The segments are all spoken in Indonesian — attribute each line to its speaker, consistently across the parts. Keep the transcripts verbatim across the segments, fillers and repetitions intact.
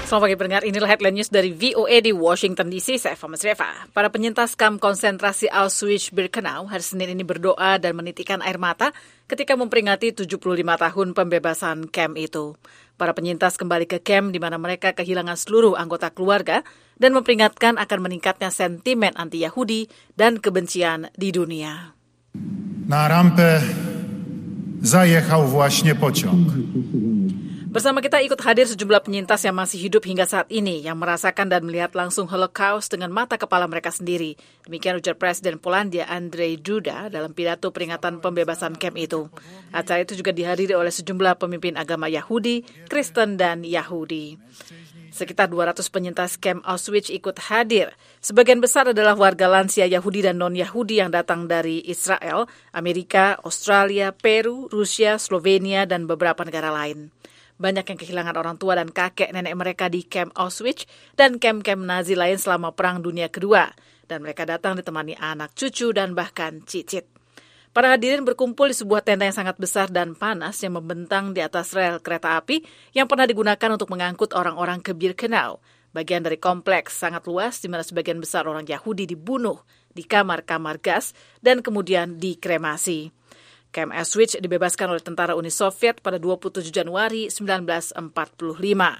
Speaker 1: Selamat pagi pendengar, inilah headline news dari V O A di Washington D C. Saya Fama Sreva. Para penyintas kamp konsentrasi Auschwitz-Birkenau hari Senin ini berdoa dan menitikkan air mata ketika memperingati tujuh puluh lima tahun pembebasan kamp itu. Para penyintas kembali ke kamp di mana mereka kehilangan seluruh anggota keluarga dan memperingatkan akan meningkatnya sentimen anti-Yahudi dan kebencian di dunia.
Speaker 2: Na rampę zajechał właśnie pociąg.
Speaker 1: Bersama kita ikut hadir sejumlah penyintas yang masih hidup hingga saat ini, yang merasakan dan melihat langsung Holocaust dengan mata kepala mereka sendiri. Demikian ujar Presiden Polandia Andrzej Duda dalam pidato peringatan pembebasan kamp itu. Acara itu juga dihadiri oleh sejumlah pemimpin agama Yahudi, Kristen, dan Yahudi. Sekitar dua ratus penyintas kamp Auschwitz ikut hadir. Sebagian besar adalah warga lansia Yahudi dan non-Yahudi yang datang dari Israel, Amerika, Australia, Peru, Rusia, Slovenia, dan beberapa negara lain. Banyak yang kehilangan orang tua dan kakek nenek mereka di kamp Auschwitz dan kamp-kamp Nazi lain selama Perang Dunia Kedua. Dan mereka datang ditemani anak, cucu, dan bahkan cicit. Para hadirin berkumpul di sebuah tenda yang sangat besar dan panas yang membentang di atas rel kereta api yang pernah digunakan untuk mengangkut orang-orang ke Birkenau. Bagian dari kompleks sangat luas di mana sebagian besar orang Yahudi dibunuh di kamar-kamar gas dan kemudian dikremasi. Kamp Auschwitz dibebaskan oleh tentara Uni Soviet pada dua puluh tujuh Januari sembilan belas empat puluh lima.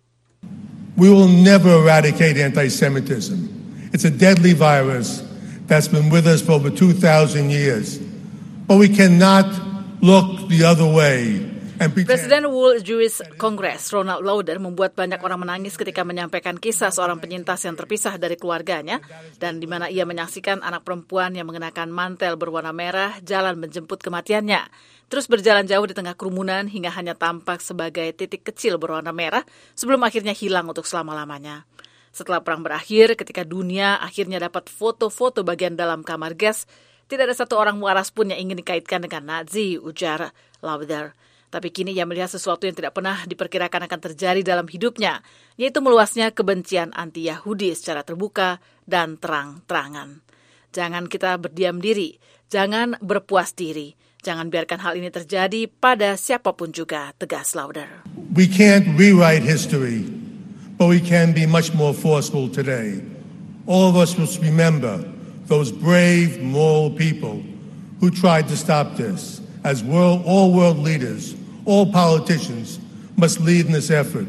Speaker 2: We will never eradicate anti-Semitism. It's a deadly virus that's been with us for over two thousand years. But we cannot look the other way.
Speaker 1: Presiden World Jewish Congress Ronald Lauder membuat banyak orang menangis ketika menyampaikan kisah seorang penyintas yang terpisah dari keluarganya dan di mana ia menyaksikan anak perempuan yang mengenakan mantel berwarna merah jalan menjemput kematiannya. Terus berjalan jauh di tengah kerumunan hingga hanya tampak sebagai titik kecil berwarna merah sebelum akhirnya hilang untuk selama-lamanya. Setelah perang berakhir, ketika dunia akhirnya dapat foto-foto bagian dalam kamar gas, tidak ada satu orang waras pun yang ingin dikaitkan dengan Nazi, ujar Lauder. Tapi kini ia melihat sesuatu yang tidak pernah diperkirakan akan terjadi dalam hidupnya, yaitu meluasnya kebencian anti-Yahudi secara terbuka dan terang-terangan. Jangan kita berdiam diri, jangan berpuas diri, jangan biarkan hal ini terjadi pada siapapun juga, tegas Lauder.
Speaker 2: We can't rewrite history, but we can be much more forceful today. All of us must remember those brave, moral people who tried to stop this. As world, all world leaders, all politicians must lead in this effort.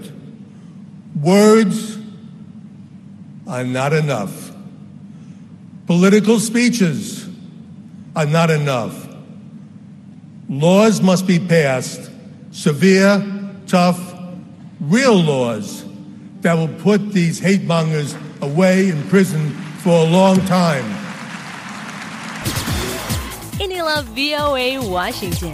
Speaker 2: Words are not enough. Political speeches are not enough. Laws must be passed, severe, tough, real laws that will put these hate mongers away in prison for a long time.
Speaker 3: Inilah V O A Washington.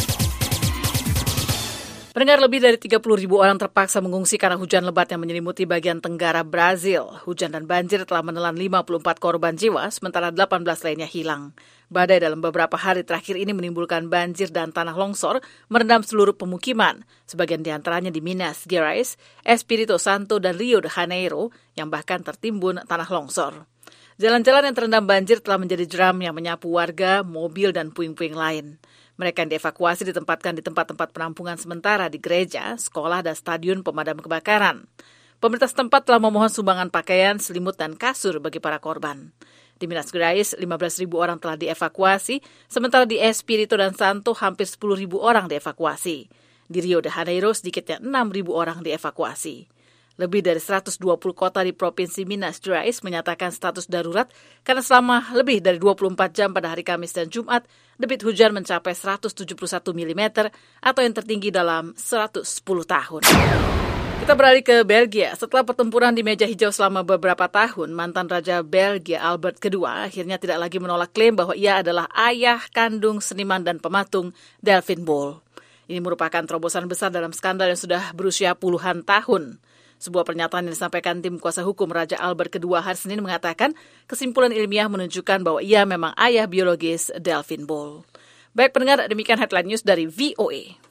Speaker 1: Pendengar, lebih dari tiga puluh ribu orang terpaksa mengungsi karena hujan lebat yang menyelimuti bagian tenggara Brazil. Hujan dan banjir telah menelan lima puluh empat korban jiwa, sementara delapan belas lainnya hilang. Badai dalam beberapa hari terakhir ini menimbulkan banjir dan tanah longsor, merendam seluruh pemukiman, sebagian diantaranya di Minas Gerais, Espírito Santo, dan Rio de Janeiro, yang bahkan tertimbun tanah longsor. Jalan-jalan yang terendam banjir telah menjadi jeram yang menyapu warga, mobil, dan puing-puing lain. Mereka yang dievakuasi ditempatkan di tempat-tempat penampungan sementara di gereja, sekolah, dan stadion pemadam kebakaran. Pemerintah setempat telah memohon sumbangan pakaian, selimut, dan kasur bagi para korban. Di Minas Gerais, lima belas ribu orang telah dievakuasi, sementara di Espírito dan Santo hampir sepuluh ribu orang dievakuasi. Di Rio de Janeiro sedikitnya enam ribu orang dievakuasi. Lebih dari seratus dua puluh kota di Provinsi Minas Gerais menyatakan status darurat karena selama lebih dari dua puluh empat jam pada hari Kamis dan Jumat, debit hujan mencapai seratus tujuh puluh satu milimeter atau yang tertinggi dalam seratus sepuluh tahun. Kita beralih ke Belgia. Setelah pertempuran di meja hijau selama beberapa tahun, mantan Raja Belgia Albert kedua akhirnya tidak lagi menolak klaim bahwa ia adalah ayah kandung seniman dan pematung Delphine Bol. Ini merupakan terobosan besar dalam skandal yang sudah berusia puluhan tahun. Sebuah pernyataan yang disampaikan tim kuasa hukum Raja Albert kedua hari Senin mengatakan kesimpulan ilmiah menunjukkan bahwa ia memang ayah biologis Delphine Bol. Baik pendengar, demikian headline news dari V O A.